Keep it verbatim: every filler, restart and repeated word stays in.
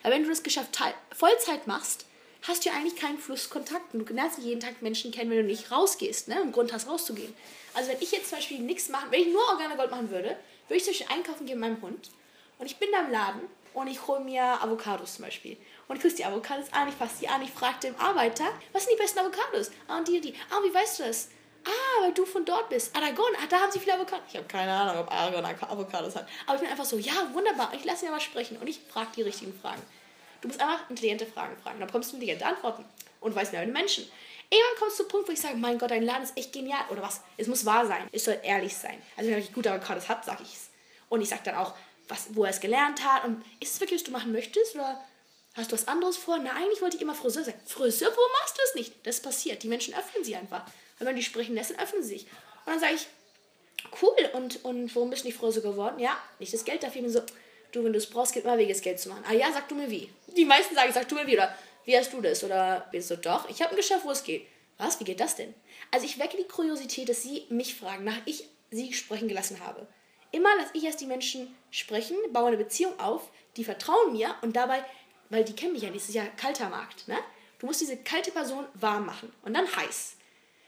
Weil wenn du das Geschäft Vollzeit machst, hast du ja eigentlich keinen Flusskontakt. Und du lernst jeden Tag Menschen kennen, wenn du nicht rausgehst, ne? Einen Grund hast, rauszugehen. Also wenn ich jetzt zum Beispiel nichts machen, wenn ich nur Organa Gold machen würde, würde ich zum Beispiel einkaufen gehen mit meinem Hund und ich bin da im Laden und ich hole mir Avocados zum Beispiel. Und ich küsse die Avocados an, ich fasse die an, ich frage den Arbeiter, was sind die besten Avocados? Ah, und die und die. Ah, wie weißt du das? Ah, weil du von dort bist. Aragon, ah, da haben sie viele Avocados. Ich habe keine Ahnung, ob Aragon Avocados hat. Aber ich bin einfach so, ja, wunderbar, ich lasse ihn mal sprechen und ich frage die richtigen Fragen. Du musst einfach intelligente Fragen fragen, dann bekommst du intelligente Antworten und weißt mehr über den Menschen. Irgendwann kommst du zu einem Punkt, wo ich sage, mein Gott, dein Laden ist echt genial. Oder was? Es muss wahr sein. Es soll ehrlich sein. Also wenn er wirklich gute Avocados hat, sage ich es. Und ich sage dann auch, was, wo er es gelernt hat. Und ist es wirklich, was du machen möchtest? Oder hast du was anderes vor? Na, eigentlich wollte ich immer Friseur sein. Friseur, wo machst du es nicht? Das passiert. Die Menschen öffnen sich einfach. Wenn man die sprechen lässt, dann öffnen sie sich. Und dann sage ich, cool. Und, und warum bist du nicht Friseur geworden? Ja, nicht das Geld dafür. Ich bin so, du, wenn du es brauchst, gibt immer Wege, das Geld zu machen. Ah ja, sag du mir wie. Die meisten sagen, sag du mir wie. Oder wie hast du das? Oder bist du doch? Ich habe ein Geschäft, wo es geht. Was? Wie geht das denn? Also ich wecke die Kuriosität, dass sie mich fragen, nach ich sie sprechen gelassen habe. Immer lasse ich erst die Menschen sprechen, baue eine Beziehung auf, die vertrauen mir und dabei, weil die kennen mich ja nicht, das ist ja kalter Markt, ne? Du musst diese kalte Person warm machen und dann heiß.